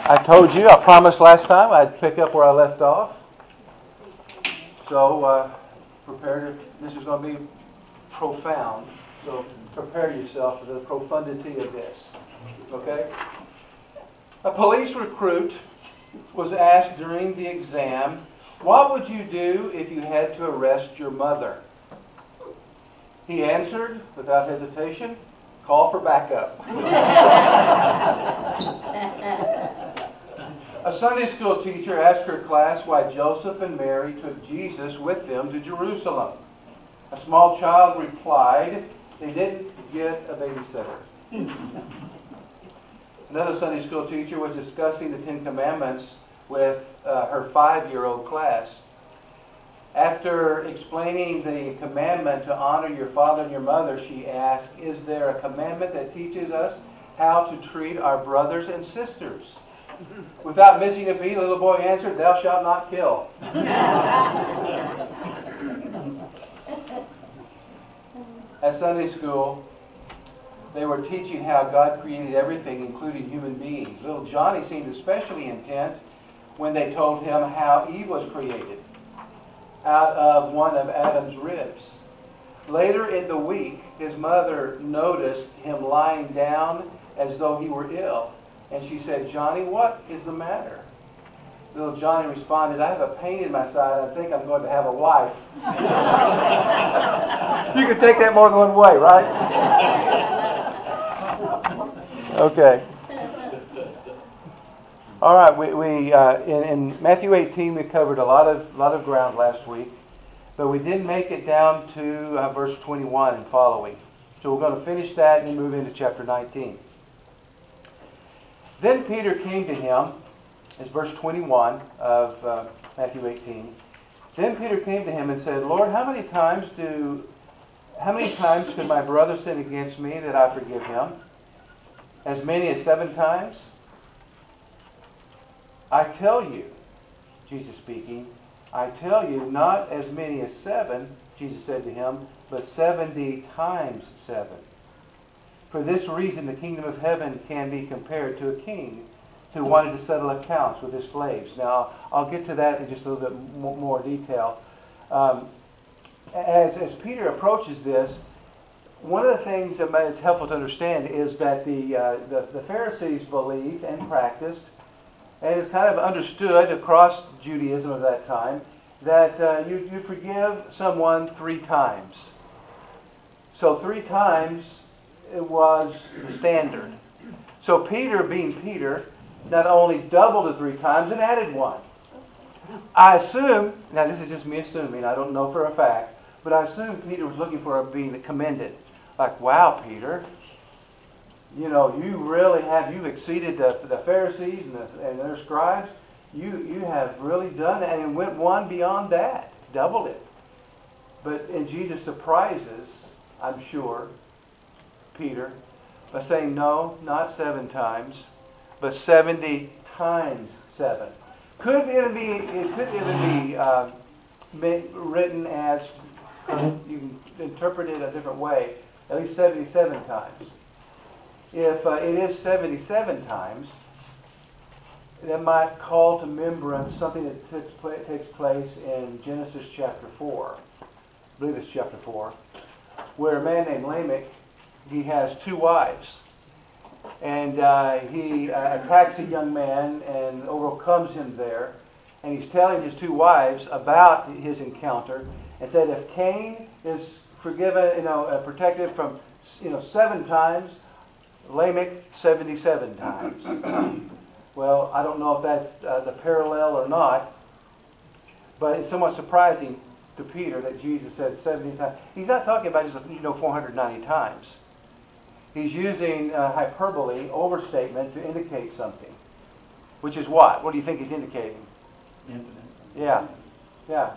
I told you, I promised last time I'd pick up where I left off. So prepare to, this is going to be profound. So prepare yourself for the profundity of this. Okay? A police recruit was asked during the exam, what would you do if you had to arrest your mother? He answered without hesitation, call for backup. A Sunday school teacher asked her class why Joseph and Mary took Jesus with them to Jerusalem. A small child replied, they didn't get a babysitter. Another Sunday school teacher was discussing the Ten Commandments with her 5-year-old class. After explaining the commandment to honor your father and your mother, she asked, is there a commandment that teaches us how to treat our brothers and sisters? Without missing a beat, the little boy answered, thou shalt not kill. At Sunday school, they were teaching how God created everything, including human beings. Little Johnny seemed especially intent when they told him how Eve was created out of one of Adam's ribs. Later in the week, his mother noticed him lying down as though he were ill. And she said, Johnny, what is the matter? Little Johnny responded, I have a pain in my side. I think I'm going to have a wife. You can take that more than one way, right? Okay. All right. We in Matthew 18 we covered a lot of ground last week, but we didn't make it down to verse 21 and following. So we're going to finish that and then move into chapter 19. Then Peter came to him, as verse 21 of Matthew 18. Then Peter came to him and said, Lord, how many times could my brother sin against me that I forgive him? As many as 7 times? I tell you, Jesus speaking, I tell you, not as many as 7, Jesus said to him, but 70 times 7. For this reason, the kingdom of heaven can be compared to a king who wanted to settle accounts with his slaves. Now, I'll get to that in just a little bit more detail. As Peter approaches this, one of the things that is helpful to understand is that the Pharisees believed and practiced, and it's kind of understood across Judaism of that time, that you forgive someone 3 times. So 3 times it was the standard. So Peter, being Peter, not only doubled it 3 times and added 1. I assume, now this is just me assuming, I don't know for a fact, but I assume Peter was looking for being commended. Like, wow, Peter, you know, you've exceeded the Pharisees and their scribes. You have really done that, and went one beyond that, doubled it. And Jesus surprises, I'm sure, Peter by saying, no, not 7 times, but 70 times 7. It could even be written as, you can interpret it a different way, at least 77 times. If it is 77 times, that might call to remembrance something that takes place in Genesis chapter 4. I believe it's chapter 4, where a man named Lamech, he has 2 wives. And he attacks a young man and overcomes him there. And he's telling his 2 wives about his encounter, and said if Cain is forgiven, protected from 7 times, Lamech 77 times. Well, I don't know if that's the parallel or not, but it's somewhat surprising to Peter that Jesus said 70 times. He's not talking about just 490 times. He's using hyperbole, overstatement, to indicate something. Which is what? What do you think he's indicating? Infinite. Yeah.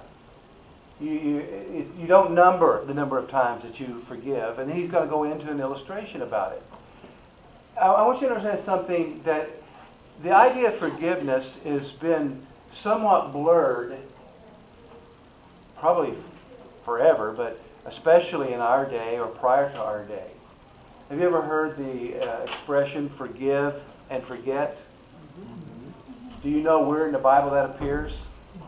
You don't number the number of times that you forgive. And then he's going to go into an illustration about it. I want you to understand something, that the idea of forgiveness has been somewhat blurred, probably forever, but especially in our day or prior to our day. Have you ever heard the expression forgive and forget? Do you know where in the Bible that appears?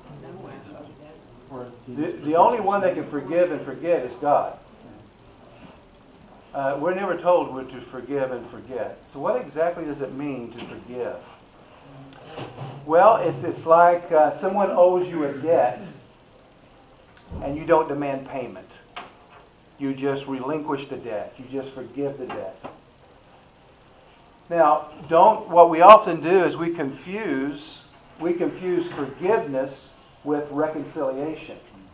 The only one that can forgive and forget is God. We're never told we're to forgive and forget. So what exactly does it mean to forgive? Well, it's like someone owes you a debt and you don't demand payment. You just relinquish the debt. You just forgive the debt. Now, what we often do is we confuse forgiveness with reconciliation.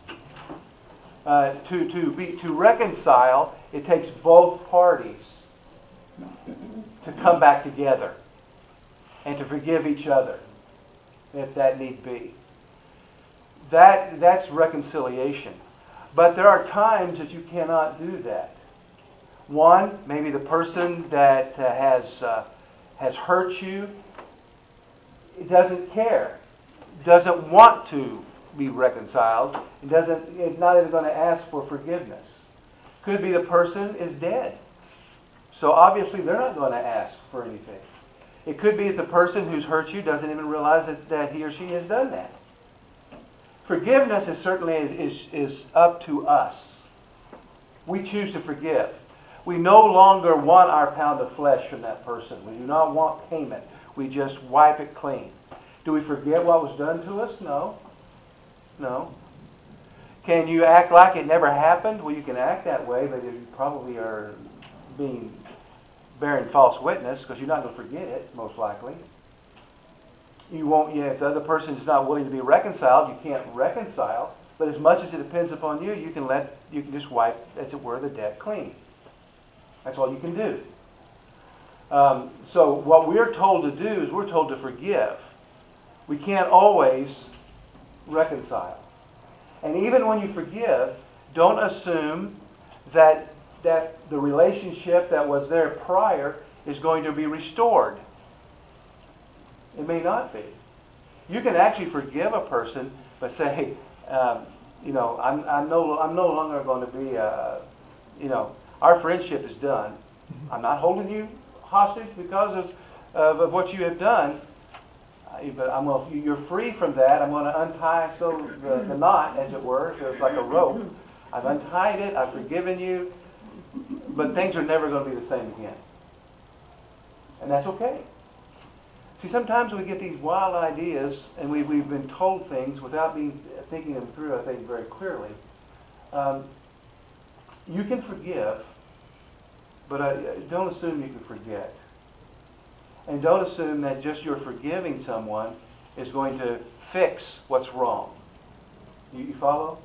To reconcile, it takes both parties to come back together and to forgive each other, if that need be. That's reconciliation. But there are times that you cannot do that. One, maybe the person that has hurt you doesn't care, doesn't want to be reconciled, it's not even going to ask for forgiveness. Could be the person is dead. So obviously they're not going to ask for anything. It could be that the person who's hurt you doesn't even realize that he or she has done that. Forgiveness is certainly is up to us. We choose to forgive. We no longer want our pound of flesh from that person. We do not want payment. We just wipe it clean. Do we forget what was done to us? No. Can you act like it never happened? Well, you can act that way, but you probably are bearing false witness because you're not going to forget it, most likely. You won't. If the other person is not willing to be reconciled, you can't reconcile. But as much as it depends upon you, you can just wipe, as it were, the debt clean. That's all you can do. So what we're told to do is we're told to forgive. We can't always reconcile. And even when you forgive, don't assume that the relationship that was there prior is going to be restored. It may not be. You can actually forgive a person, but say, I'm no longer going to be, our friendship is done. I'm not holding you hostage because of what you have done. But you're free from that. I'm going to untie the knot, as it were. So it's like a rope. I've untied it. I've forgiven you. But things are never going to be the same again. And that's okay. See, sometimes we get these wild ideas, and we've been told things without thinking them through, I think, very clearly. You can forgive, but don't assume you can forget. And don't assume that just your forgiving someone is going to fix what's wrong. You follow?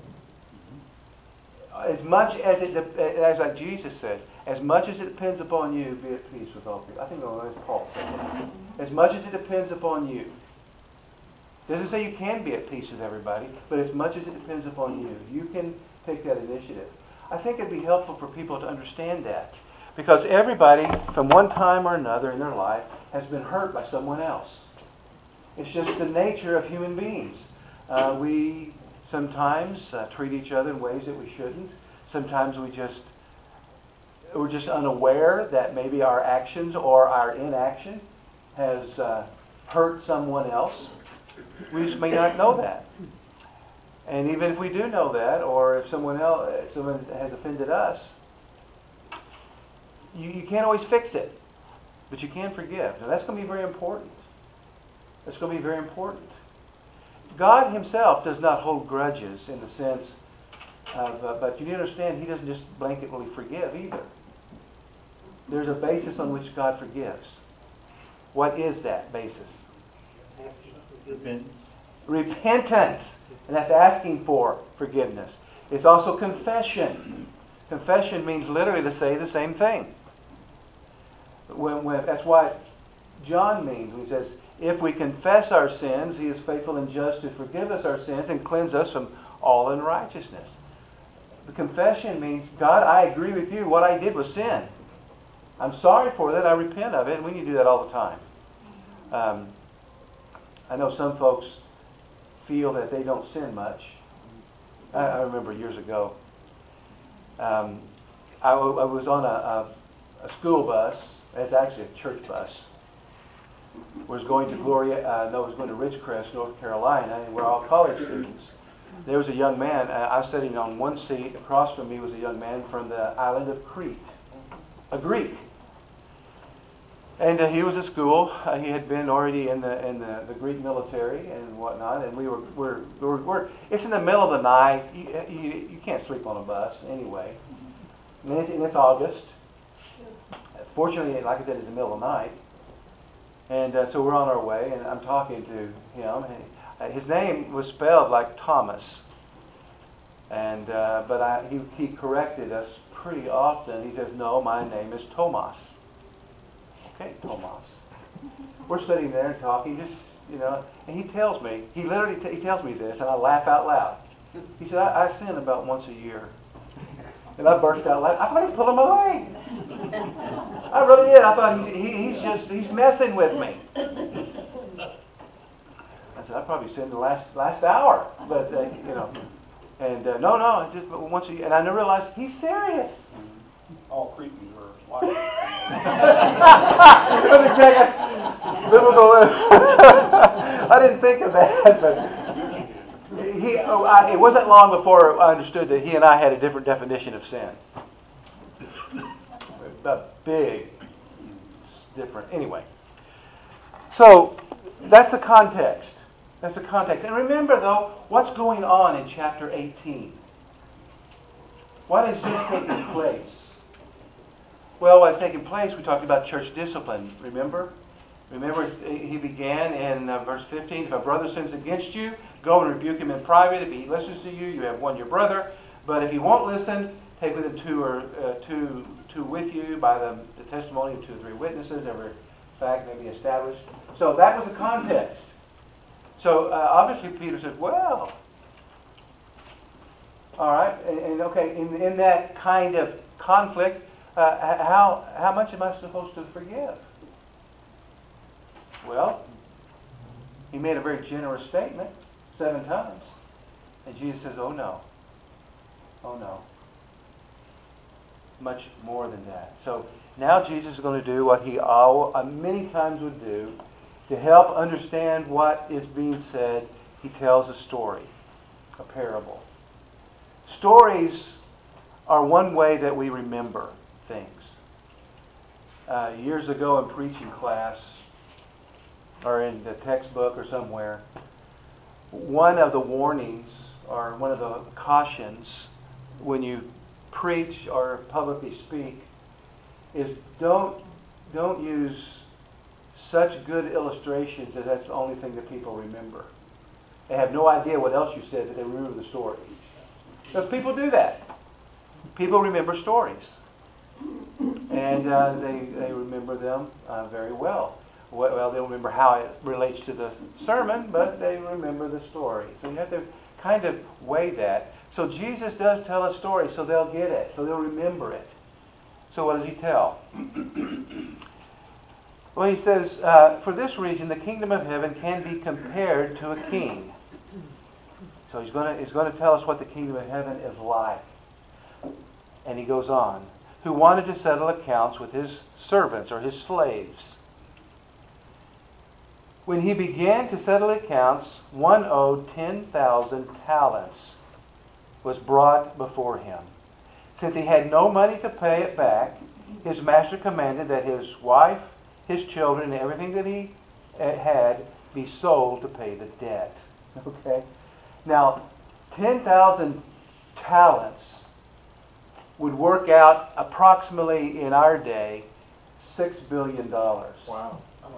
As much as as like Jesus said, as much as it depends upon you, be at peace with all people. I think that's Paul said that. As much as it depends upon you. It doesn't say you can be at peace with everybody, but as much as it depends upon you, you can take that initiative. I think it'd be helpful for people to understand that. Because everybody, from one time or another in their life, has been hurt by someone else. It's just the nature of human beings. We sometimes treat each other in ways that we shouldn't. Sometimes we're just unaware that maybe our actions or our inaction has hurt someone else. We just may not know that. And even if we do know that, or if someone has offended us, you can't always fix it, but you can forgive. Now that's going to be very important. That's going to be very important. God himself does not hold grudges in the sense of, but you need to understand, he doesn't just blanketly forgive either. There's a basis on which God forgives. What is that basis? Repentance. And that's asking for forgiveness. It's also confession. Confession means literally to say the same thing. That's what John means when he says, if we confess our sins, he is faithful and just to forgive us our sins and cleanse us from all unrighteousness. The confession means, God, I agree with you. What I did was sin. I'm sorry for that. I repent of it. And we need to do that all the time. I know some folks feel that they don't sin much. I remember years ago, I was on a school bus. It's actually a church bus. was going to was going to Ridgecrest, North Carolina, and we're all college students. There was a young man. I was sitting on one seat. Across from me was a young man from the island of Crete, a Greek. And he was at school. He had been already in the Greek military and whatnot. And we're it's in the middle of the night. You can't sleep on a bus anyway. And it's August. Fortunately, like I said, it's the middle of the night. And so we're on our way, and I'm talking to him. And his name was spelled like Thomas. And but he corrected us pretty often. He says, "No, my name is Tomas." Okay, Tomas. We're sitting there talking, just and he tells me, he tells me this, and I laugh out loud. He said, I sin about once a year. And I burst out laughing. I thought he pulled my leg. I really did. I thought he's messing with me. I said, I probably sinned the last hour, but and no, just once a year. And I never realized he's serious. All creepy or watching. Biblical. I didn't think of that, but it wasn't long before I understood that he and I had a different definition of sin. A big different. Anyway, so that's the context. That's the context. And remember, though, what's going on in chapter 18? What has just taken place? Well, what's taking place, we talked about church discipline, remember? Remember, he began in verse 15, if a brother sins against you, go and rebuke him in private. If he listens to you, you have won your brother. But if he won't listen, take with him two with you by the testimony of 2 or 3 witnesses. Every fact may be established. So that was the context. So obviously Peter said, well, all right, and okay, in that kind of conflict, how much am I supposed to forgive? Well, he made a very generous statement 7 times. And Jesus says, oh no. Much more than that. So now Jesus is going to do what he many times would do to help understand what is being said. He tells a story, a parable. Stories are one way that we remember things. Years ago in preaching class, or in the textbook or somewhere, one of the warnings or one of the cautions when you preach or publicly speak is don't use such good illustrations that that's the only thing that people remember. They have no idea what else you said, but they remember the story. Because people do that. People remember stories. And they remember them very well. Well, they don't remember how it relates to the sermon, but they remember the story. So you have to kind of weigh that. So Jesus does tell a story, so they'll get it, so they'll remember it. So what does he tell? Well, he says, for this reason, the kingdom of heaven can be compared to a king. So he's going to tell us what the kingdom of heaven is like. And he goes on, who wanted to settle accounts with his servants or his slaves. When he began to settle accounts, one owed 10,000 talents was brought before him. Since he had no money to pay it back, his master commanded that his wife, his children, and everything that he had be sold to pay the debt. Okay? Now, 10,000 talents would work out approximately in our day $6 billion. Wow.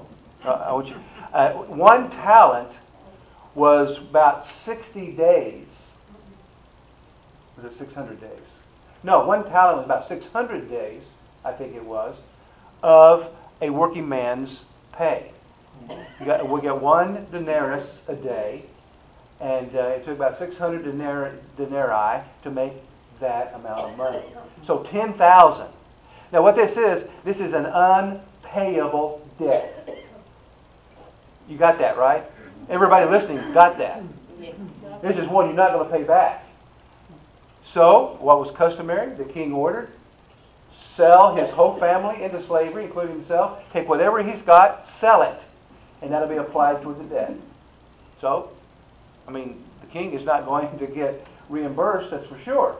One talent was about 60 days. Was it 600 days? No, one talent was about 600 days, I think it was, of a working man's pay. We get one denarius a day, and it took about 600 denarii to make that amount of money. So 10,000. Now what this is an unpayable debt. You got that, right? Everybody listening got that. This is one you're not going to pay back. So, what was customary? The king ordered, sell his whole family into slavery, including himself, take whatever he's got, sell it. and that'll be applied toward the debt. So, I mean, the king is not going to get reimbursed, that's for sure.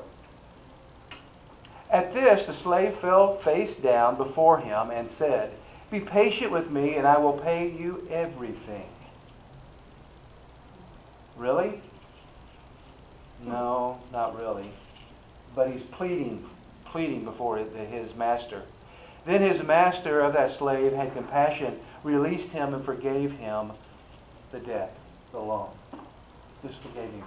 At this, the slave fell face down before him and said, "Be patient with me, and I will pay you everything." Really? No, not really. But he's pleading before his master. Then his master of that slave had compassion, released him, and forgave him the debt, the loan. Just forgave him.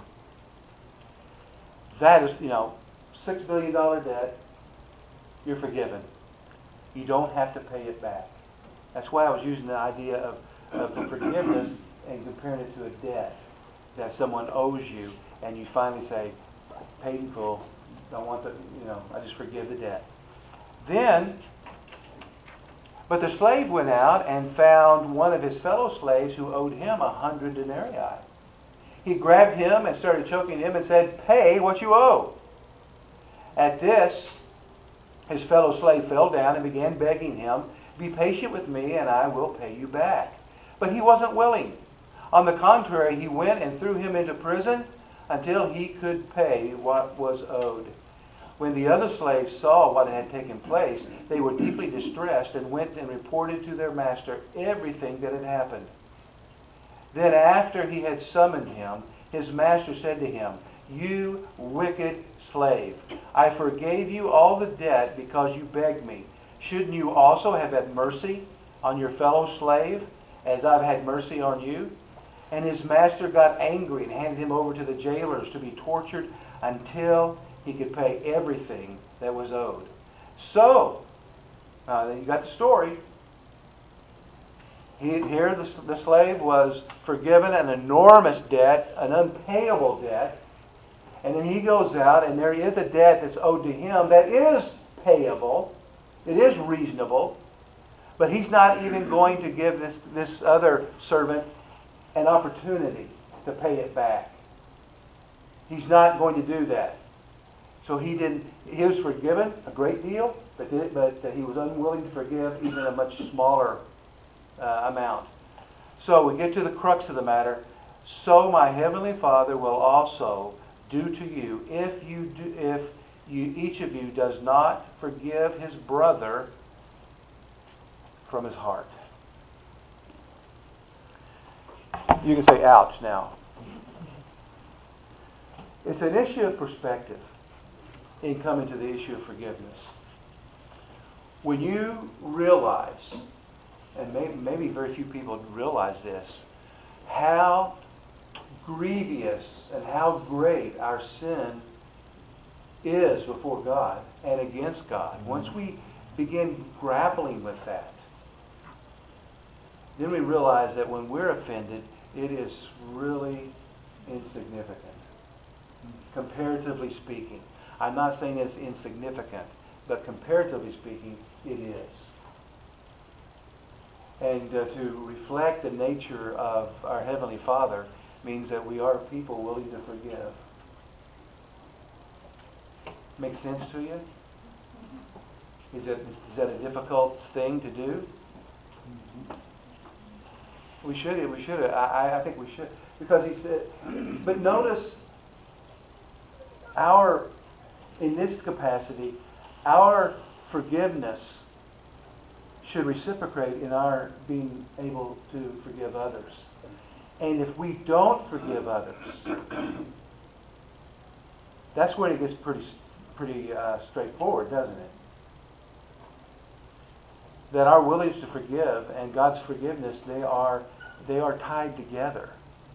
That is, $6 billion debt. You're forgiven. You don't have to pay it back. That's why I was using the idea of forgiveness and comparing it to a debt that someone owes you, and you finally say, paid in full, don't want I just forgive the debt. But the slave went out and found one of his fellow slaves who owed him 100 denarii. He grabbed him and started choking him and said, "Pay what you owe." At this, his fellow slave fell down and began begging him, "Be patient with me and I will pay you back." But he wasn't willing. On the contrary, he went and threw him into prison until he could pay what was owed. When the other slaves saw what had taken place, they were deeply distressed and went and reported to their master everything that had happened. Then after he had summoned him, his master said to him, "You wicked slave, I forgave you all the debt because you begged me. Shouldn't you also have had mercy on your fellow slave, as I've had mercy on you?" And his master got angry and handed him over to the jailers to be tortured until he could pay everything that was owed. So, you got the story. Here the slave was forgiven an enormous debt, an unpayable debt. And then he goes out and there is a debt that's owed to him that is payable. It is reasonable. But he's not even going to give this other servant an opportunity to pay it back. He's not going to do that. So he was forgiven a great deal, but he was unwilling to forgive even a much smaller amount. So we get to the crux of the matter. So my heavenly Father will also do to you if each of you does not forgive his brother from his heart. You can say ouch now. It's an issue of perspective in coming to the issue of forgiveness. When you realize, and maybe very few people realize this, how grievous and how great our sin is before God and against God. Once we begin grappling with that, then we realize that when we're offended, it is really insignificant, comparatively speaking. I'm not saying it's insignificant, but comparatively speaking, it is. And to reflect the nature of our Heavenly Father means that we are people willing to forgive. Make sense to you? Is that a difficult thing to do? We should. I think we should. Because he said, but notice in this capacity, our forgiveness should reciprocate in our being able to forgive others. And if we don't forgive others, that's when it gets pretty straightforward, doesn't it? That our willingness to forgive and God's forgiveness, they are tied together.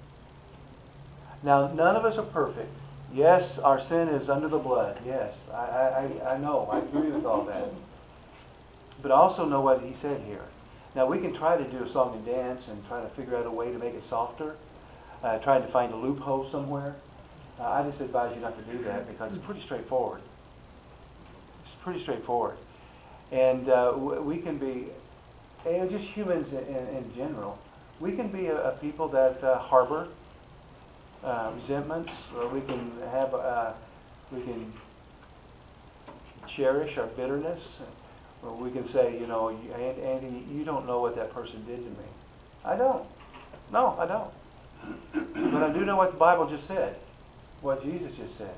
Now, none of us are perfect. Yes, our sin is under the blood. Yes, I know. I agree with all that. But also know what he said here. Now, we can try to do a song and dance and try to figure out a way to make it softer, trying to find a loophole somewhere. I just advise you not to do that because it's pretty straightforward. It's pretty straightforward. And we can be, and just humans in general, we can be a people that harbor resentments, or we can cherish our bitterness, or we can say, Andy, you don't know what that person did to me. I don't. No, I don't. But I do know what the Bible just said, what Jesus just said.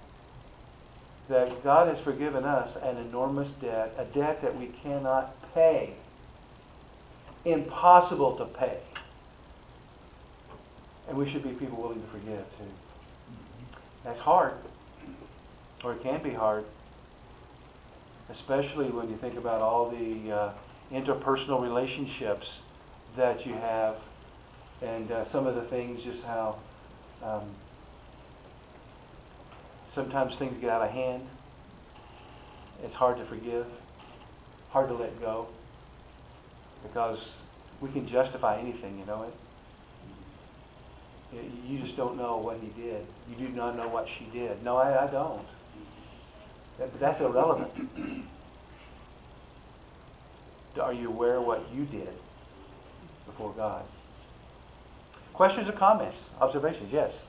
That God has forgiven us an enormous debt, a debt that we cannot pay. Impossible to pay. And we should be people willing to forgive too. That's hard. Or it can be hard. Especially when you think about all the interpersonal relationships that you have, and some of the things, just how sometimes things get out of hand. It's hard to forgive, hard to let go, because we can justify anything, you know it. You just don't know what he did. You do not know what she did. No, I don't. But that's irrelevant. Are you aware of what you did before God? Questions or comments? Observations? Yes.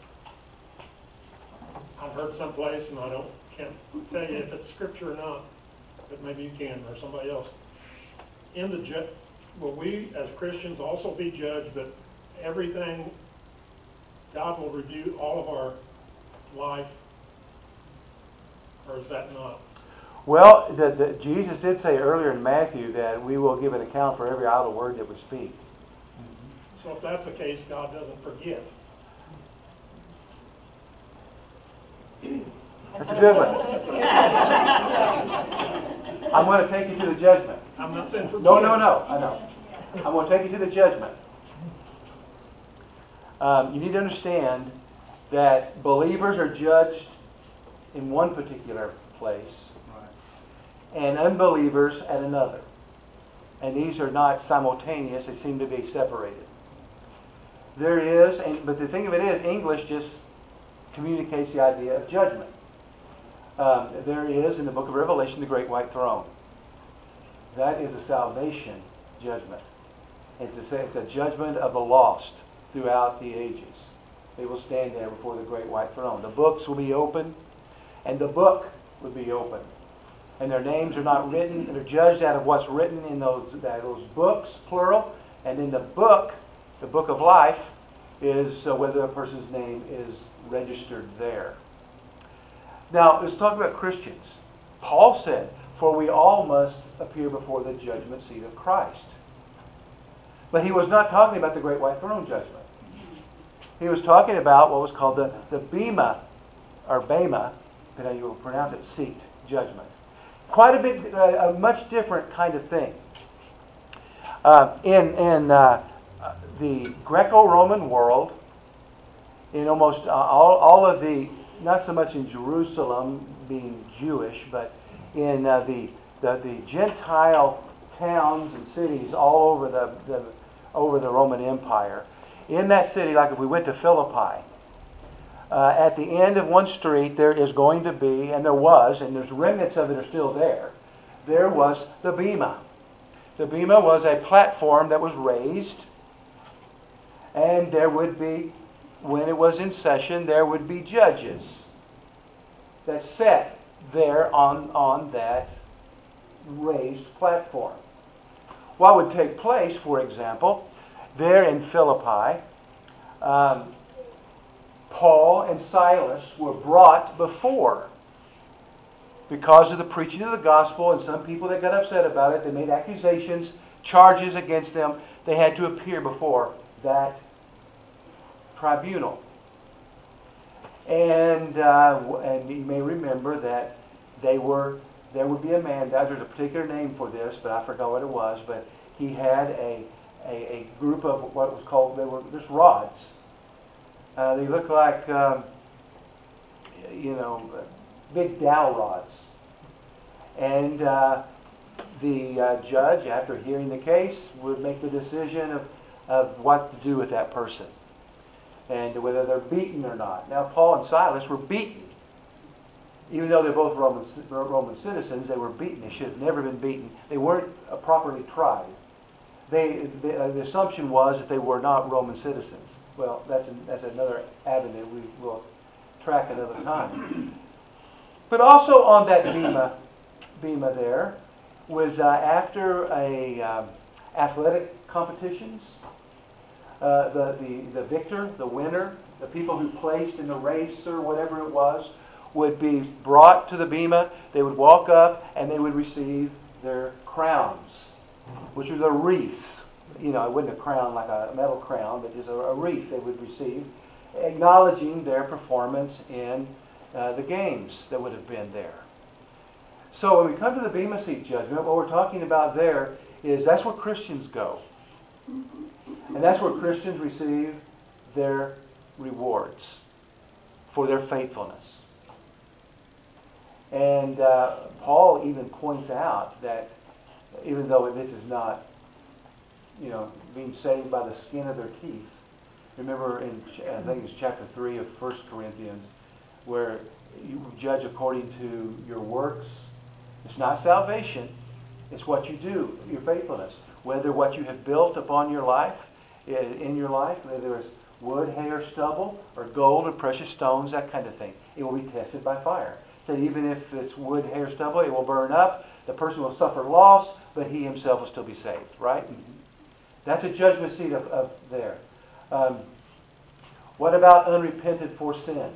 I've heard someplace, and can't tell you if it's scripture or not, but maybe you can, or somebody else. Will we as Christians also be judged, but everything, God will review all of our life, or is that not? Well, Jesus did say earlier in Matthew that we will give an account for every idle word that we speak. So if that's the case, God doesn't forget. That's a good one. I'm going to take you to the judgment. I'm not saying forget. No. I know. I'm going to take you to the judgment. You need to understand that believers are judged in one particular place, and unbelievers at another. And these are not simultaneous. They seem to be separated. There is, but the thing of it is, English just communicates the idea of judgment. There is, in the book of Revelation, the great white throne. That is a salvation judgment. It's a judgment of the lost throughout the ages. They will stand there before the great white throne. The books will be open, and the book will be open. And their names are not written, and they're judged out of what's written in those books, plural. And in the book of life, is whether a person's name is registered there. Now, let's talk about Christians. Paul said, "For we all must appear before the judgment seat of Christ." But he was not talking about the great white throne judgment. He was talking about what was called the Bema, or Bema, depending on how you will pronounce it, seat judgment. Quite a bit, a much different kind of thing. In the Greco-Roman world, in almost all of the, not so much in Jerusalem being Jewish, but in the Gentile towns and cities all over the Roman Empire. In that city, like if we went to Philippi, at the end of one street there is going to be, and there was, and there's remnants of it are still there, there was the Bema. The Bema was a platform that was raised, and there would be, when it was in session, there would be judges that sat there on that raised platform. What would take place, for example, there in Philippi, Paul and Silas were brought before because of the preaching of the gospel, and some people that got upset about it, they made accusations, charges against them. They had to appear before that tribunal. And you may remember that there would be a man, there's a particular name for this, but I forgot what it was, but he had a group of what was called, they were just rods. They looked like, big dowel rods. And the judge, after hearing the case, would make the decision of what to do with that person and whether they're beaten or not. Now, Paul and Silas were beaten. Even though they're both Roman citizens, they were beaten. They should have never been beaten. They weren't properly tried. The assumption was that they were not Roman citizens. Well, that's another avenue we will track another time. But also on that Bema there was after athletic competitions, the victor, the winner, the people who placed in the race or whatever it was, would be brought to the bema. They would walk up and they would receive their crowns, which are the wreaths. You know, it wasn't a crown like a metal crown, but just a wreath they would receive, acknowledging their performance in the games that would have been there. So when we come to the Bema Seat judgment, what we're talking about there is that's where Christians go. And that's where Christians receive their rewards for their faithfulness. And Paul even points out that even though this is not, being saved by the skin of their teeth, remember in, I think it's chapter 3 of 1 Corinthians, where you judge according to your works. It's not salvation. It's what you do, your faithfulness. Whether what you have built upon your life, in your life, whether it's wood, hay, or stubble, or gold or precious stones, that kind of thing. It will be tested by fire. So even if it's wood, hay, or stubble, it will burn up. The person will suffer loss, but he himself will still be saved. Right? That's a judgment seat of there. What about unrepented for sin?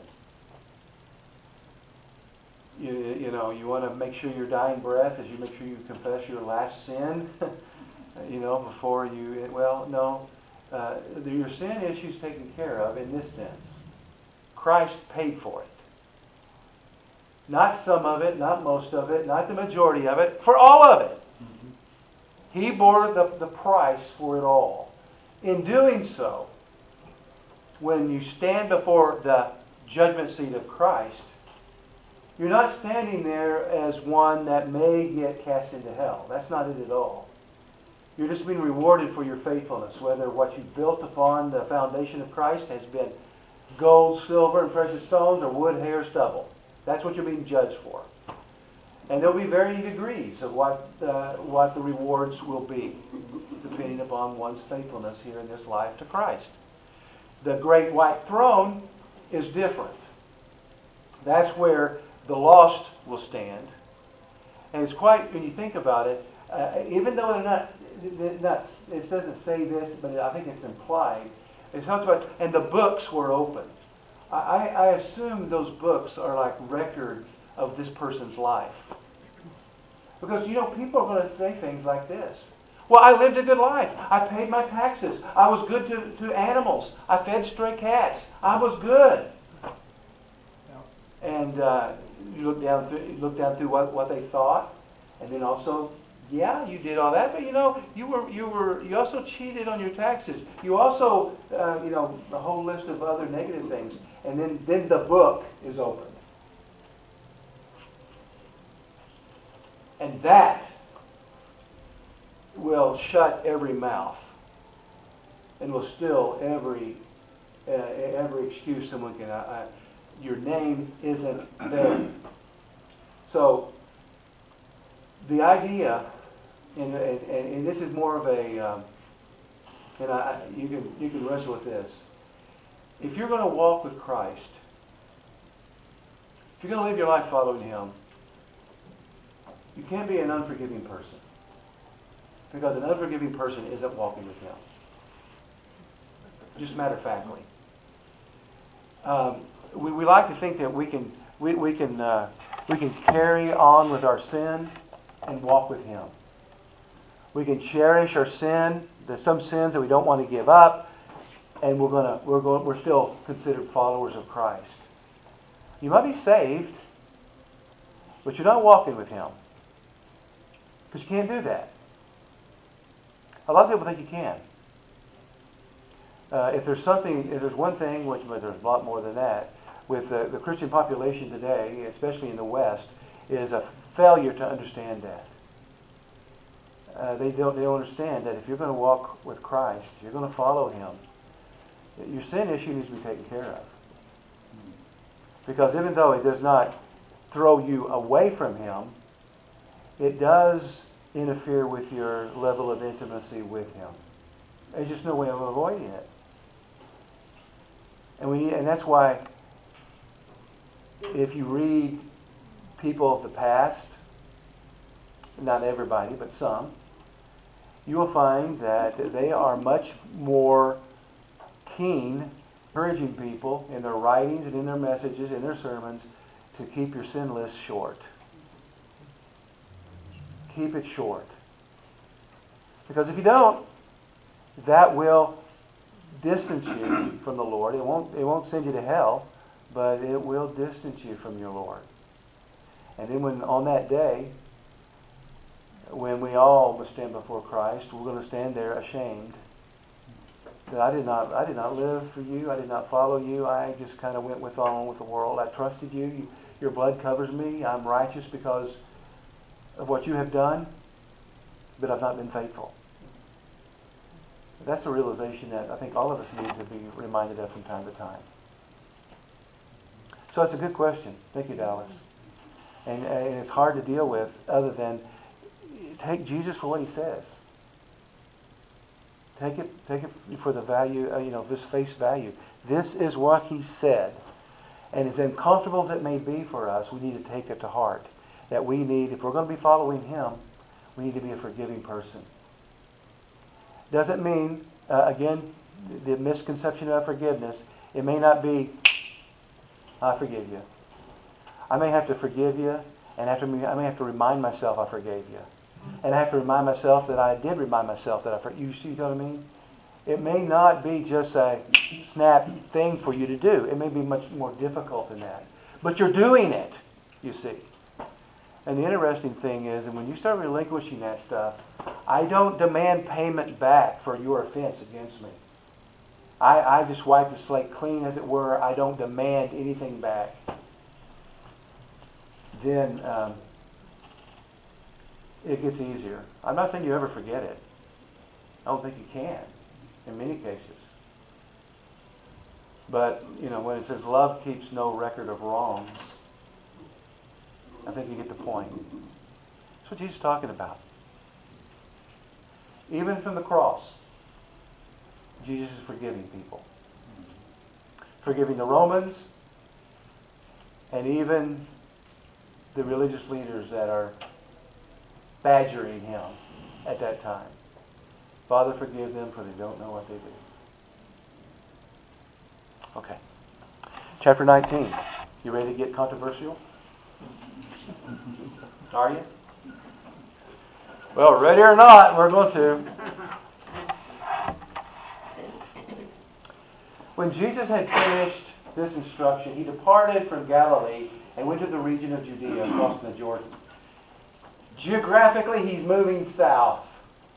You want to make sure your dying breath as you make sure you confess your last sin, before you, no. Your sin issue is taken care of in this sense. Christ paid for it. Not some of it, not most of it, not the majority of it, for all of it. Mm-hmm. He bore the price for it all. In doing so, when you stand before the judgment seat of Christ, you're not standing there as one that may get cast into hell. That's not it at all. You're just being rewarded for your faithfulness, whether what you built upon the foundation of Christ has been gold, silver, and precious stones, or wood, hay, or stubble. That's what you're being judged for. And there'll be varying degrees of what the rewards will be, depending upon one's faithfulness here in this life to Christ. The great white throne is different. That's where the lost will stand. And it's quite, when you think about it, even though it doesn't say this, but I think it's implied. It talks about, and the books were opened. I assume those books are like records of this person's life. Because, people are going to say things like this. Well, I lived a good life. I paid my taxes. I was good to animals. I fed stray cats. I was good. And you look down through what they thought, and then also, yeah, you did all that, but you also cheated on your taxes. You also, a whole list of other negative things, and then the book is opened, and that will shut every mouth, and will still every excuse someone can. Your name isn't there. So the idea, and this is more of a, you can wrestle with this. If you're going to walk with Christ, if you're going to live your life following Him, you can't be an unforgiving person, because an unforgiving person isn't walking with Him. Just matter-of-factly. We like to think that we can carry on with our sin and walk with Him. We can cherish our sin. There's some sins that we don't want to give up, and we're still considered followers of Christ. You might be saved, but you're not walking with Him, because you can't do that. A lot of people think you can. If there's one thing, which there's a lot more than that, with the Christian population today, especially in the West, is a failure to understand that. They don't understand that if you're going to walk with Christ, you're going to follow Him, your sin issue needs to be taken care of. Because even though it does not throw you away from Him, it does interfere with your level of intimacy with Him. There's just no way of avoiding it. And that's why, if you read people of the past, not everybody, but some, you will find that they are much more keen, encouraging people in their writings and in their messages, in their sermons, to keep your sin list short. Keep it short. Because if you don't, that will distance you from the Lord. It won't send you to hell, but it will distance you from your Lord. And then when on that day, when we all must stand before Christ, we're going to stand there ashamed that I did not live for you. I did not follow you. I just kind of went on with the world. I trusted you. Your blood covers me. I'm righteous because of what you have done, but I've not been faithful. That's a realization that I think all of us need to be reminded of from time to time. So that's a good question. Thank you, Dallas. And it's hard to deal with other than take Jesus for what he says. Take it for the value, this face value. This is what he said. And as uncomfortable as it may be for us, we need to take it to heart. That we need, if we're going to be following him, we need to be a forgiving person. Doesn't mean, again, the misconception of forgiveness, it may not be, I forgive you. I may have to forgive you, and I may have to remind myself I forgave you. And I have to remind myself that I did remind myself that I forgave you. See what I mean? It may not be just a snap thing for you to do. It may be much more difficult than that. But you're doing it, you see. And the interesting thing is, and when you start relinquishing that stuff, I don't demand payment back for your offense against me. I just wipe the slate clean, as it were. I don't demand anything back. Then it gets easier. I'm not saying you ever forget it. I don't think you can, in many cases. But, when it says love keeps no record of wrongs, I think you get the point. That's what Jesus is talking about. Even from the cross, Jesus is forgiving people. Forgiving the Romans, and even the religious leaders that are badgering him at that time. Father, forgive them, for they don't know what they do. Okay. Chapter 19. You ready to get controversial? Are you? Well, ready or not, we're going to. When Jesus had finished this instruction, he departed from Galilee and went to the region of Judea, crossing the Jordan. Geographically, he's moving south.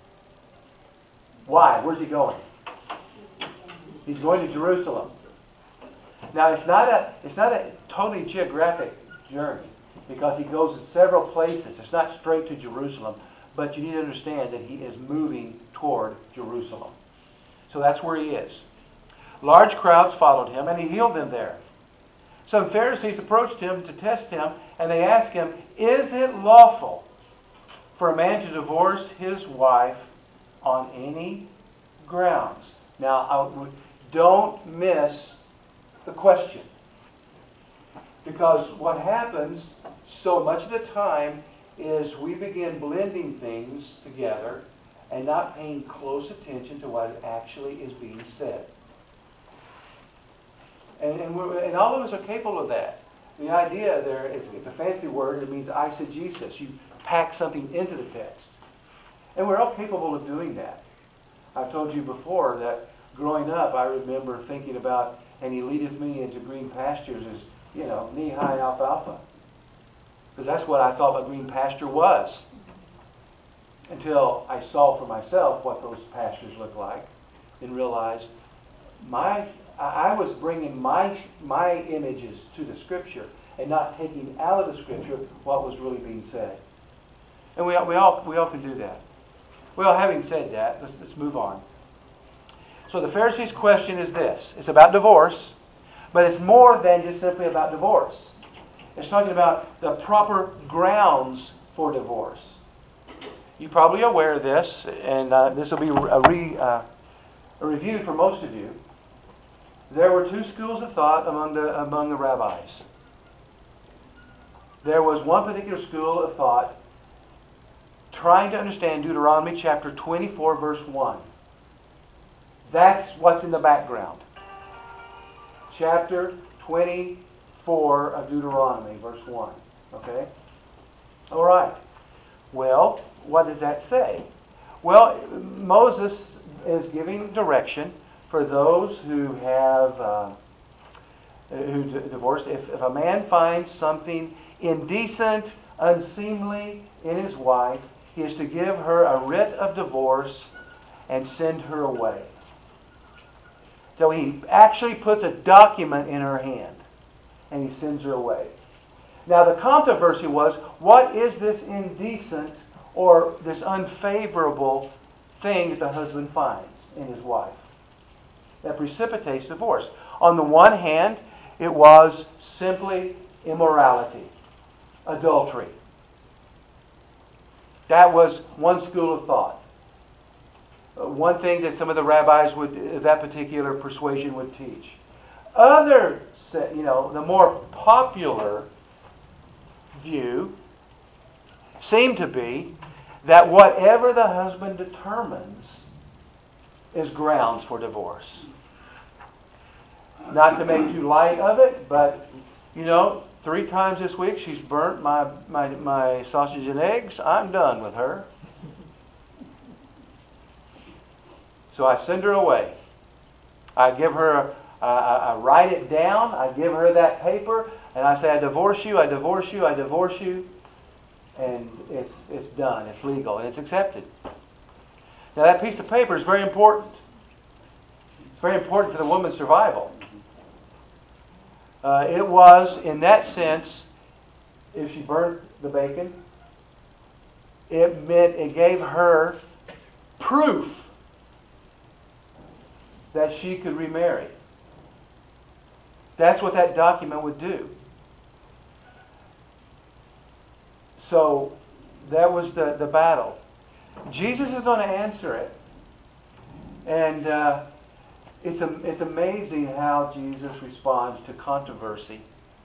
Why? Where's he going? He's going to Jerusalem. Now, it's not a totally geographic journey, because he goes to several places. It's not straight to Jerusalem, but you need to understand that he is moving toward Jerusalem. So that's where he is. Large crowds followed him, and he healed them there. Some Pharisees approached him to test him, and they asked him, "Is it lawful for a man to divorce his wife on any grounds?" Now, don't miss the question. Because what happens so much of the time is we begin blending things together and not paying close attention to what actually is being said. And all of us are capable of that. The idea there, it's a fancy word. It means eisegesis. You pack something into the text. And we're all capable of doing that. I've told you before that growing up, I remember thinking about, "And he leadeth me into green pastures," as, knee-high alfalfa. Because that's what I thought a green pasture was. Until I saw for myself what those pastures looked like and realized I was bringing my images to the Scripture and not taking out of the Scripture what was really being said. And we all can do that. Well, having said that, let's move on. So the Pharisees' question is this. It's about divorce, but it's more than just simply about divorce. It's talking about the proper grounds for divorce. You're probably aware of this, and this will be a review for most of you. There were two schools of thought among the rabbis. There was one particular school of thought trying to understand Deuteronomy chapter 24, verse 1. That's what's in the background. chapter 24 of Deuteronomy, verse 1. Okay? All right. Well, what does that say? Well, Moses is giving direction for those who have who divorced. If a man finds something indecent, unseemly in his wife, he is to give her a writ of divorce and send her away. So he actually puts a document in her hand and he sends her away. Now the controversy was, what is this indecent or this unfavorable thing that the husband finds in his wife that precipitates divorce? On the one hand, it was simply immorality, adultery. That was one school of thought. One thing that some of the rabbis would, that particular persuasion would teach. Other, the more popular view seemed to be that whatever the husband determines is grounds for divorce. Not to make too light of it, but 3 times this week she's burnt my sausage and eggs. I'm done with her. So I send her away. I give her, I write it down. I give her that paper, and I say, I divorce you, I divorce you, I divorce you. And it's done. It's legal, and it's accepted. Now that piece of paper is very important. It's very important to the woman's survival. It was, in that sense, if she burnt the bacon, it gave her proof that she could remarry. That's what that document would do. So that was the battle. Jesus is going to answer it. And it's amazing how Jesus responds to controversy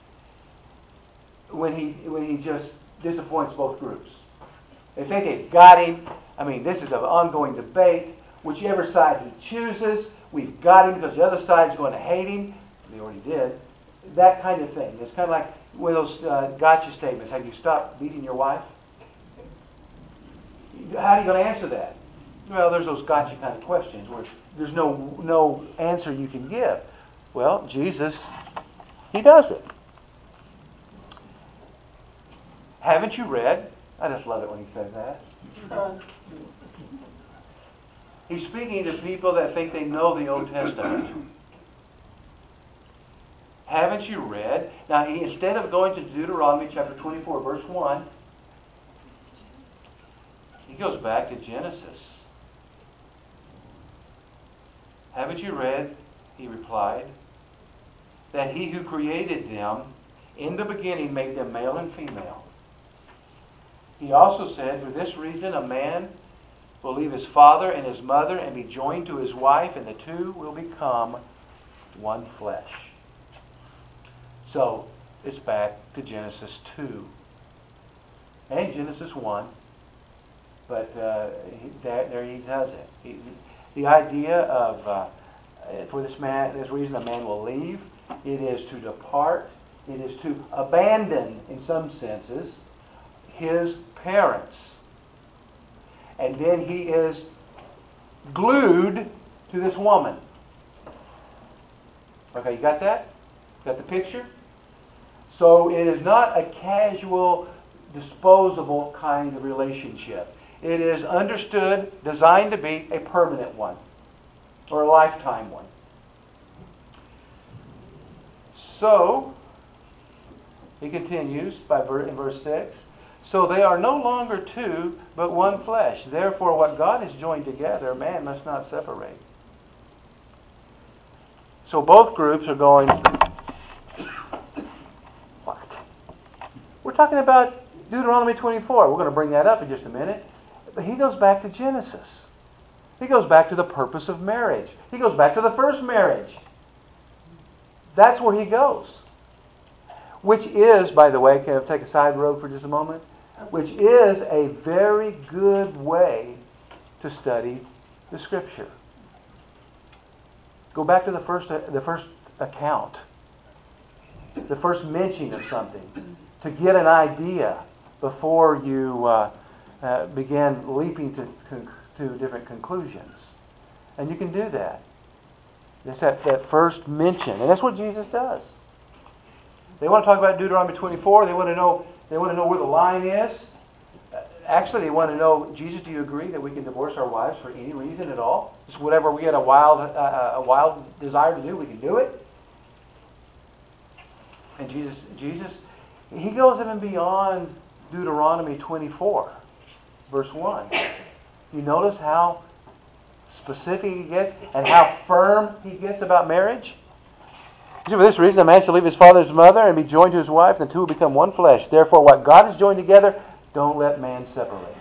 when he just disappoints both groups. They think they've got him. I mean, this is an ongoing debate. Whichever side he chooses, we've got him because the other side's going to hate him. They already did. That kind of thing. It's kind of like one of those gotcha statements. Have you stopped beating your wife? How are you going to answer that? Well, there's those gotcha kind of questions where there's no answer you can give. Well, Jesus, he does it. Haven't you read? I just love it when he says that. He's speaking to people that think they know the Old Testament. Haven't you read? Now, instead of going to Deuteronomy chapter 24, verse 1, he goes back to Genesis. Haven't you read, he replied, that he who created them in the beginning made them male and female? He also said, for this reason a man will leave his father and his mother and be joined to his wife, and the two will become one flesh. So it's back to Genesis 2 and Genesis 1. But there he does it. The idea of for this reason a man will leave. It is to depart. It is to abandon, in some senses, his parents. And then he is glued to this woman. Okay, you got that? Got the picture? So it is not a casual, disposable kind of relationship. It is understood, designed to be a permanent one, or a lifetime one. So, he continues in verse 6, so they are no longer two, but one flesh. Therefore, what God has joined together, man must not separate. So both groups are going, what? We're talking about Deuteronomy 24. We're going to bring that up in just a minute. But he goes back to Genesis. He goes back to the purpose of marriage. He goes back to the first marriage. That's where he goes. Which is, by the way, can I take a side road for just a moment? Which is a very good way to study the Scripture. Go back to the first account, the first mention of something, to get an idea before you begin leaping to different conclusions. And you can do that. It's that first mention. And that's what Jesus does. They want to talk about Deuteronomy 24. They want to know where the line is. Actually, they want to know, Jesus, do you agree that we can divorce our wives for any reason at all? Just whatever we had a wild desire to do, we can do it. And Jesus, he goes even beyond Deuteronomy 24, verse 1. You notice how specific he gets and how firm he gets about marriage? For this reason, a man shall leave his father and his mother and be joined to his wife, and the two will become one flesh. Therefore, what God has joined together, don't let man separate.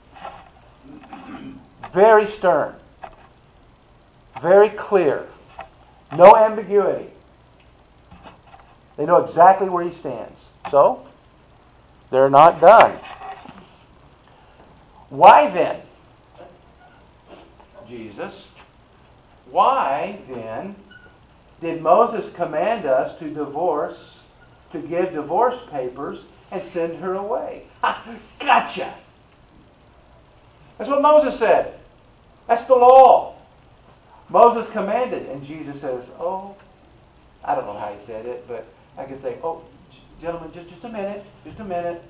Very stern. Very clear. No ambiguity. They know exactly where he stands. So, they're not done. Why then, Jesus, why then did Moses command us to give divorce papers and send her away? Gotcha! That's what Moses said. That's the law. Moses commanded, and Jesus says, oh, I don't know how he said it, but I can say, oh, gentlemen, just a minute.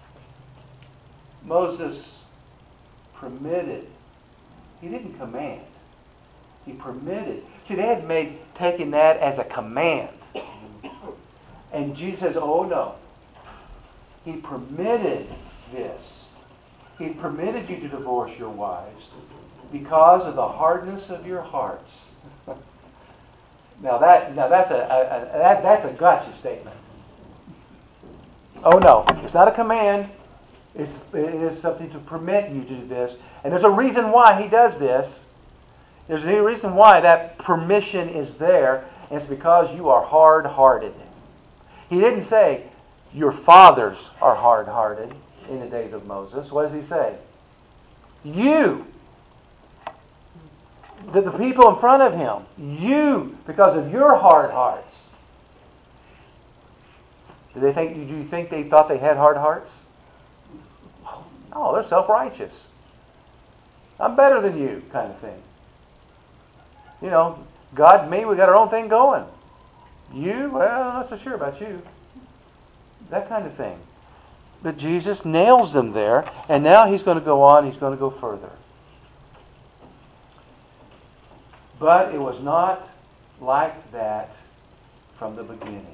Moses permitted. He didn't command. He permitted. See, they had taken that as a command. And Jesus says, oh no. He permitted this. He permitted you to divorce your wives because of the hardness of your hearts. Now that's a gotcha statement. Oh no, it's not a command. It is something to permit you to do this. And there's a reason why he does this. There's a reason why that permission is there. And it's because you are hard-hearted. He didn't say, your fathers are hard-hearted in the days of Moses. What does he say? You. The people in front of him. You, because of your hard hearts. Do you think they thought they had hard hearts? Oh, they're self-righteous. I'm better than you, kind of thing. You know, God and me, we got our own thing going. You, well, I'm not so sure about you. That kind of thing. But Jesus nails them there, and now he's going to go on, he's going to go further. But it was not like that from the beginning.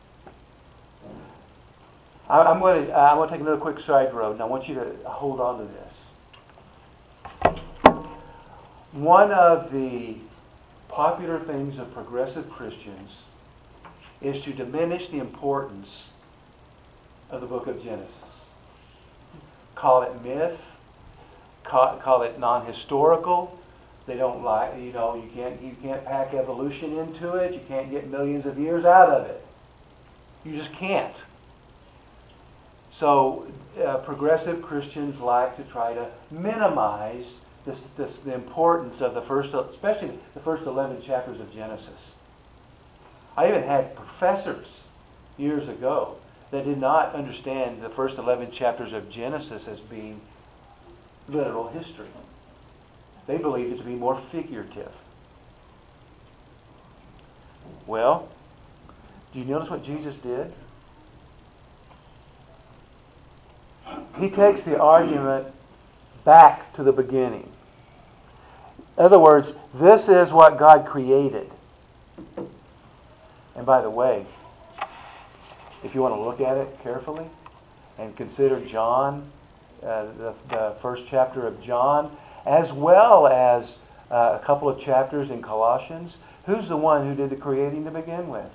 I'm going to take another quick side road, and I want you to hold on to this. One of the popular things of progressive Christians is to diminish the importance of the book of Genesis. Call it myth, call it non-historical. They don't like, you can't pack evolution into it. You can't get millions of years out of it. You just can't. So progressive Christians like to try to minimize the importance of especially the first 11 chapters of Genesis. I even had professors years ago that did not understand the first 11 chapters of Genesis as being literal history. They believed it to be more figurative. Well, do you notice what Jesus did? He takes the argument back to the beginning. In other words, this is what God created. And by the way, if you want to look at it carefully and consider John, the first chapter of John, as well as a couple of chapters in Colossians, who's the one who did the creating to begin with?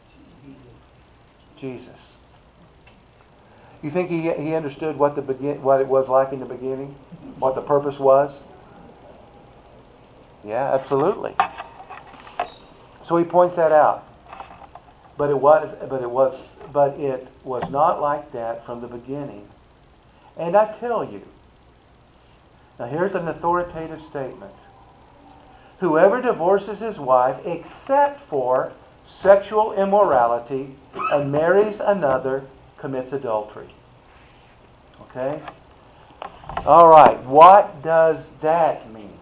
Jesus. You think he understood what it was like in the beginning? What the purpose was? Yeah, absolutely. So he points that out. But it was not like that from the beginning. And I tell you, now here's an authoritative statement. Whoever divorces his wife except for sexual immorality, and marries another, commits adultery. Okay? All right. What does that mean?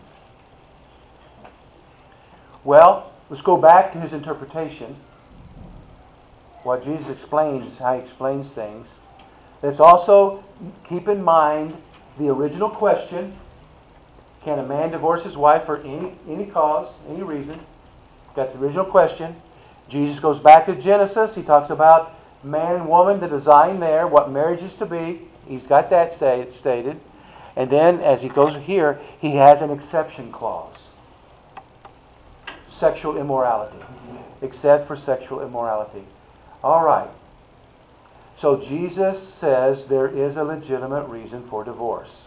Well, let's go back to his interpretation. What Jesus explains, how he explains things. Let's also keep in mind the original question. Can a man divorce his wife for any cause, any reason? That's the original question. Jesus goes back to Genesis. He talks about man and woman, the design there, what marriage is to be. He's got that stated. And then as he goes here, he has an exception clause. Sexual immorality. Except for sexual immorality. All right. So Jesus says there is a legitimate reason for divorce.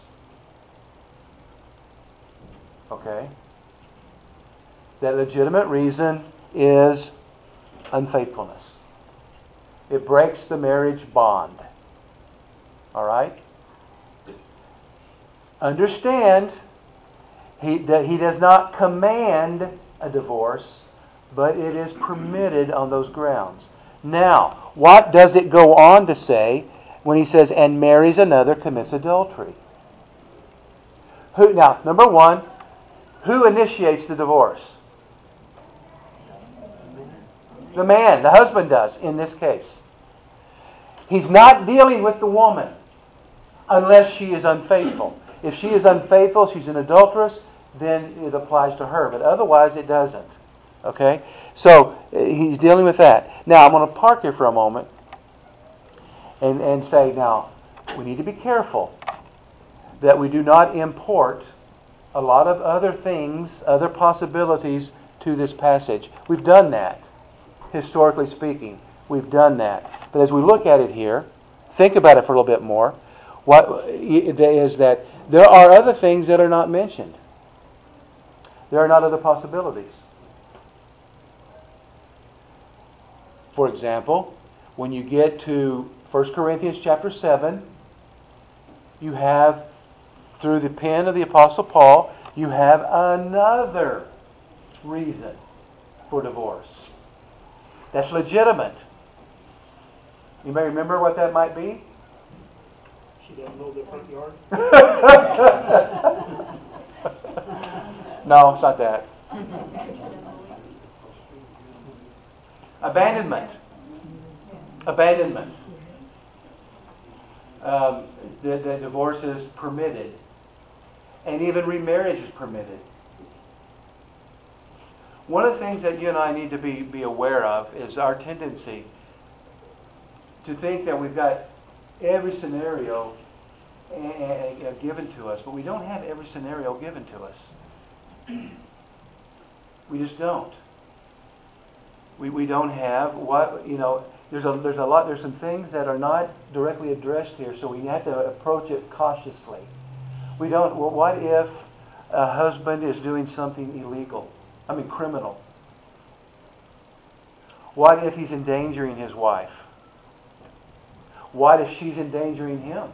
Okay? That legitimate reason is unfaithfulness. It breaks the marriage bond. All right? Understand that he does not command a divorce, but it is permitted on those grounds. Now, what does it go on to say when he says, and marries another, commits adultery? Now, number one, who initiates the divorce? The man, the husband does in this case. He's not dealing with the woman unless she is unfaithful. If she is unfaithful, she's an adulteress, then it applies to her. But otherwise, it doesn't. Okay? So, he's dealing with that. Now, I'm going to park here for a moment and say, now, we need to be careful that we do not import a lot of other things, other possibilities to this passage. We've done that, historically speaking. We've done that. But as we look at it here, think about it for a little bit more. What is that there are other things that are not mentioned. There are not other possibilities. For example, when you get to 1 Corinthians chapter 7, you have, through the pen of the Apostle Paul, you have another reason for divorce. That's legitimate. You may remember what that might be? She doesn't mow the front yard. No, it's not that. Abandonment. Abandonment. The divorce is permitted. And even remarriage is permitted. One of the things that you and I need to be aware of is our tendency to think that we've got every scenario given to us, but we don't have every scenario given to us. We just don't. We don't have what, there's a lot, there's some things that are not directly addressed here, so we have to approach it cautiously. We don't, well, what if a husband is doing something illegal? Criminal. What if he's endangering his wife? What if she's endangering him?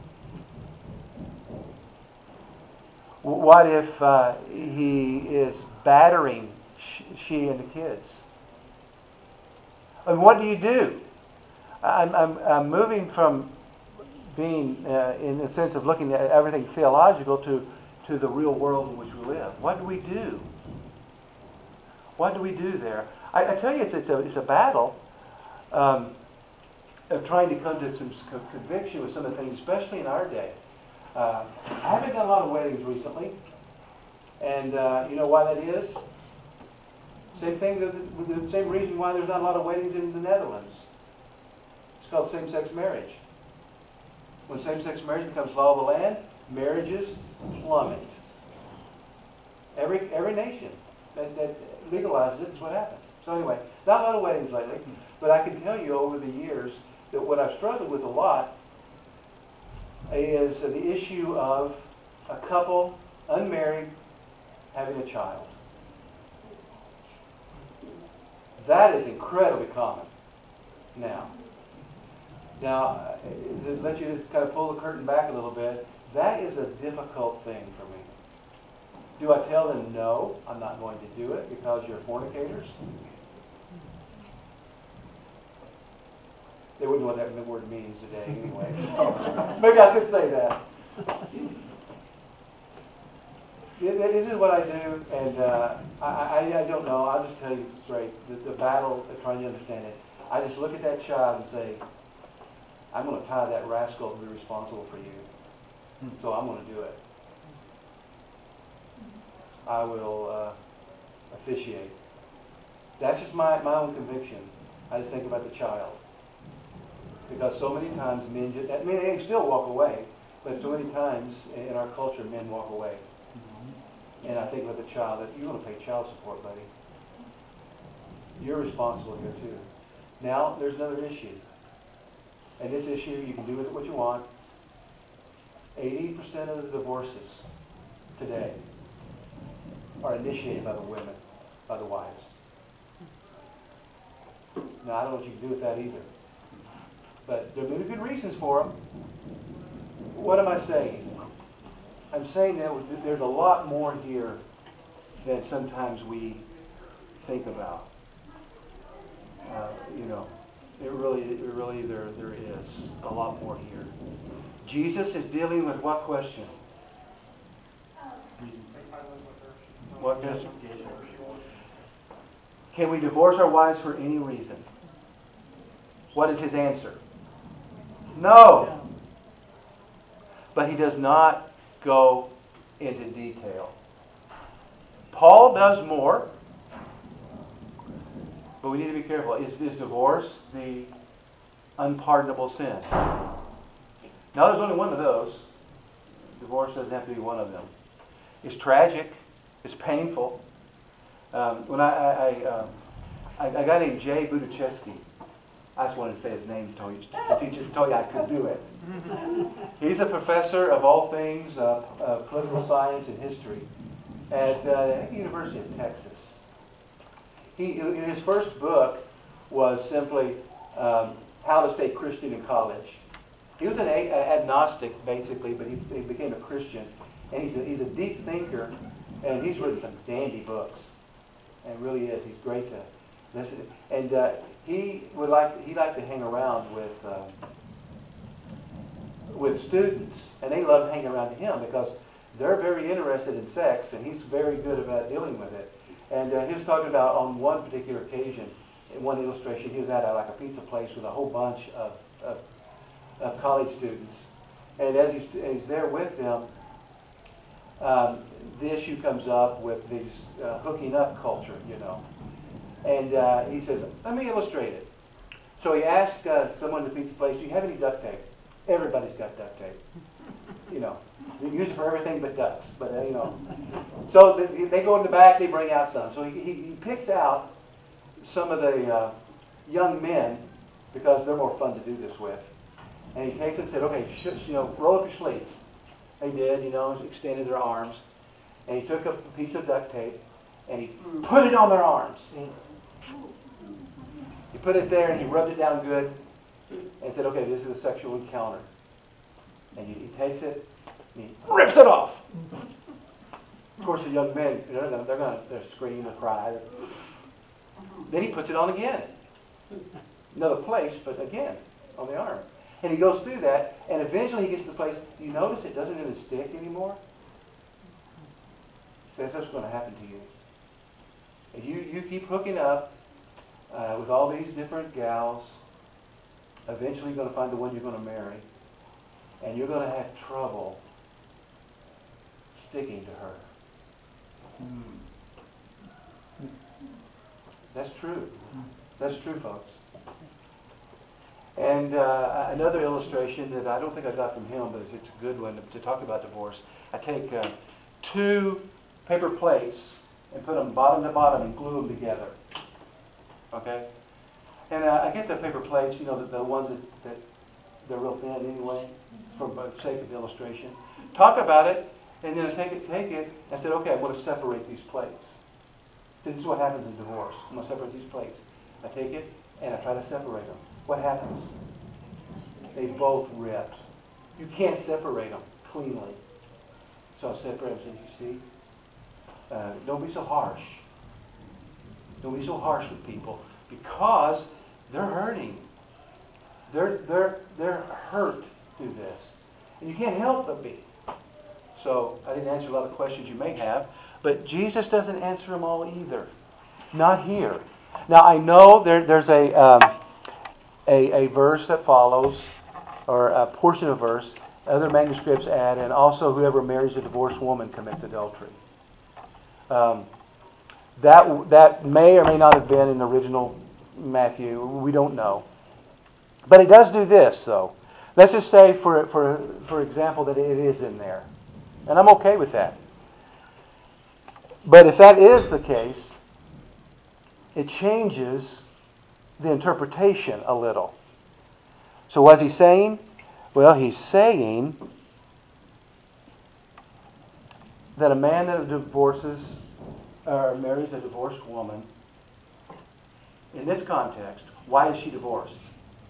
What if he is battering she and the kids? And what do you do? I'm moving from being, in the sense of looking at everything theological, to the real world in which we live. What do we do? What do we do there? I tell you, it's a battle of trying to come to some conviction with some of the things, especially in our day. I haven't done a lot of weddings recently, and you know why that is? Same thing, the same reason why there's not a lot of weddings in the Netherlands. It's called same-sex marriage. When same-sex marriage becomes law of the land, marriages plummet. Every nation that legalizes it is what happens. So anyway, not a lot of weddings lately, but I can tell you over the years that what I've struggled with a lot is the issue of a couple, unmarried, having a child. That is incredibly common now. Now, to let you just kind of pull the curtain back a little bit, that is a difficult thing for me. Do I tell them, no, I'm not going to do it because you're fornicators? They wouldn't know what that word means today anyway. So maybe I could say that. This is what I do, and I don't know. I'll just tell you straight. The battle of trying to understand it. I just look at that child and say, I'm going to tie that rascal to be responsible for you. So I'm going to do it. I will officiate. That's just my own conviction. I just think about the child. Because so many times men just, I mean, they still walk away, but so many times in our culture, men walk away. And I think with a child, that you're going to pay child support, buddy. You're responsible here too. Now, there's another issue. And this issue, you can do with it what you want. 80% of the divorces today are initiated by the women, by the wives. Now, I don't know what you can do with that either. But there may be good reasons for them. What am I saying? I'm saying that there's a lot more here than sometimes we think about. It really there is a lot more here. Jesus is dealing with what question? What question? Can we divorce our wives for any reason? What is his answer? No. But he does not go into detail. Paul does more, but we need to be careful. Is divorce the unpardonable sin? Now, there's only one of those. Divorce doesn't have to be one of them. It's tragic. It's painful. When a guy named Jay Budichevsky, I just wanted to say his name to tell you I could do it. He's a professor of all things political science and history at the University of Texas. His first book was simply How to Stay Christian in College. He was an agnostic, basically, but he became a Christian. And he's a deep thinker, and he's written some dandy books. And really is. He's great to listen to. And he liked to hang around with students, and they loved hanging around him because they're very interested in sex, and he's very good about dealing with it. And he was talking about on one particular occasion, in one illustration, he was at a pizza place with a whole bunch of college students. And as he's there with them, the issue comes up with these hooking up culture, And he says, let me illustrate it. So he asked someone at the pizza place, do you have any duct tape? Everybody's got duct tape. You use it for everything but ducks. But, So they go in the back, they bring out some. So he picks out some of the young men, because they're more fun to do this with. And he takes them and said, okay, roll up your sleeves. They did, extended their arms. And he took a piece of duct tape and he put it on their arms. He put it there and he rubbed it down good and said, okay, this is a sexual encounter. And he takes it and he rips it off. Of course, the young men, they're scream or cry. Then he puts it on again. Another place, but again, on the arm. And he goes through that, and eventually he gets to the place, do you notice it doesn't even stick anymore? That's what's going to happen to you. If you keep hooking up with all these different gals, eventually you're going to find the one you're going to marry, and you're going to have trouble sticking to her. That's true. That's true, folks. And another illustration that I don't think I got from him, but it's a good one to talk about divorce. I take 2 paper plates and put them bottom to bottom and glue them together. Okay? And I get the paper plates, the ones that they're real thin anyway, for the sake of the illustration. Talk about it, and then I take it, and said, okay, I'm going to separate these plates. So this is what happens in divorce. I'm going to separate these plates. I take it, and I try to separate them. What happens? They both rip. You can't separate them cleanly. So I separate them. So you see, don't be so harsh. Don't be so harsh with people because they're hurting. They're hurt through this. And you can't help but be. So I didn't answer a lot of questions you may have, but Jesus doesn't answer them all either. Not here. Now I know there's a verse that follows, or a portion of verse. Other manuscripts add, and also whoever marries a divorced woman commits adultery. That may or may not have been in the original Matthew. We don't know. But it does do this, though. Let's just say, for example, that it is in there. And I'm okay with that. But if that is the case, it changes the interpretation a little. So what's he saying? Well, he's saying that a man that divorces or marries a divorced woman, in this context, why is she divorced?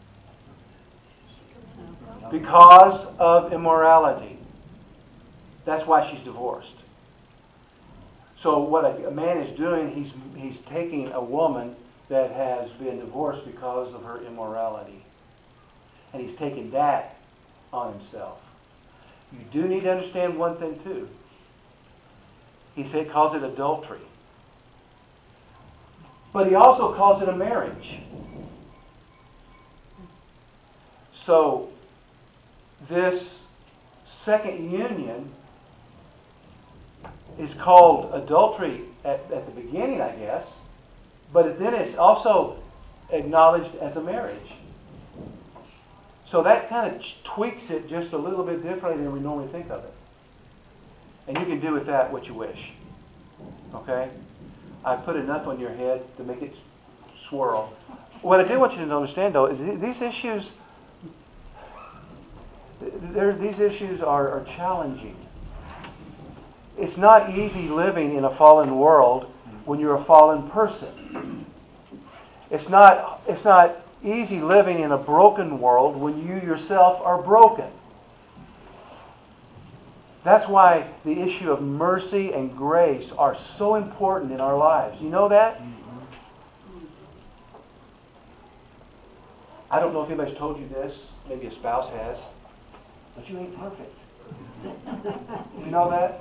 Because of immorality. That's why she's divorced. So what a man is doing, he's taking a woman that has been divorced because of her immorality. And he's taking that on himself. You do need to understand one thing too. He calls it adultery. But he also calls it a marriage. So this second union is called adultery at the beginning, I guess. But then it's also acknowledged as a marriage. So that kind of tweaks it just a little bit differently than we normally think of it. And you can do with that what you wish. Okay? I put enough on your head to make it swirl. What I do want you to understand, though, is these issues are challenging. It's not easy living in a fallen world when you're a fallen person. It's not easy living in a broken world when you yourself are broken. That's why the issue of mercy and grace are so important in our lives. You know that? I don't know if anybody's told you this. Maybe a spouse has. But you ain't perfect. You know that?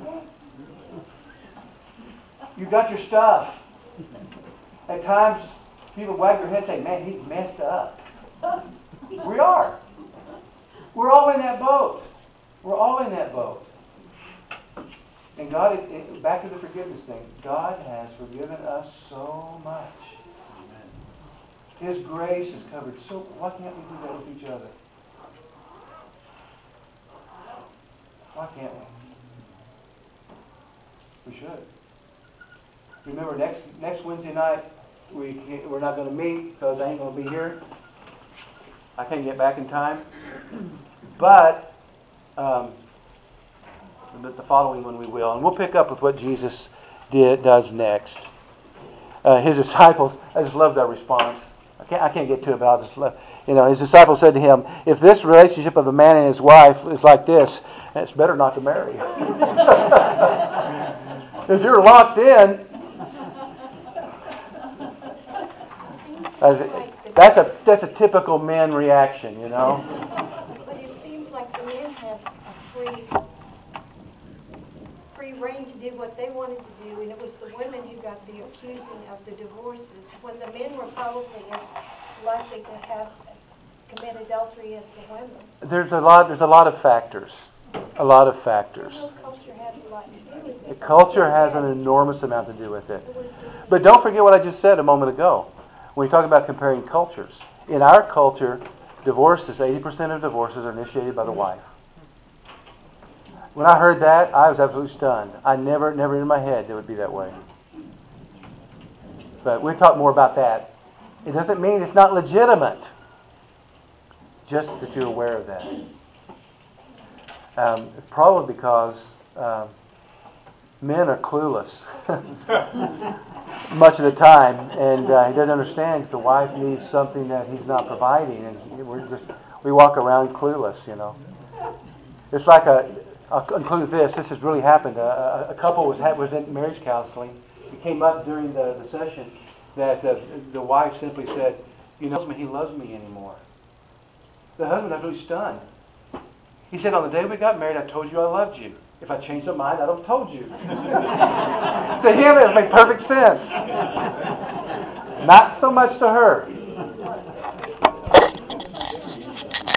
You got your stuff. At times, people wag their head and say, man, he's messed up. We are. We're all in that boat. We're all in that boat. And God, back to the forgiveness thing, God has forgiven us so much. His grace is covered. So why can't we do that with each other? Why can't we? We should. Remember, next Wednesday night, we're not going to meet because I ain't going to be here. I can't get back in time. But the following one we will. And we'll pick up with what Jesus does next. His disciples, I just love that response. I can't get to it, but I'll just love. His disciples said to him, if this relationship of a man and his wife is like this, it's better not to marry. If you're locked in, that's a typical man reaction, But it seems like the men had a free reign to do what they wanted to do, and it was the women who got the accusing of the divorces, when the men were probably as likely to have commit adultery as the women. There's a lot of factors. A lot of factors. Culture has a lot to do with it. The culture has an enormous amount to do with it. But don't forget what I just said a moment ago. When we talk about comparing cultures. In our culture, 80% of divorces are initiated by the wife. When I heard that, I was absolutely stunned. I never in my head it would be that way. But we'll talk more about that. It doesn't mean it's not legitimate. Just that you're aware of that. Probably because men are clueless much of the time, and he doesn't understand if the wife needs something that he's not providing, and we walk around clueless, It's like I'll conclude this. This has really happened. A couple was in marriage counseling. It came up during the session that the wife simply said, he loves me anymore. The husband was really stunned. He said, on the day we got married, I told you I loved you. If I changed my mind, I'd have told you. To him, it made perfect sense. Not so much to her.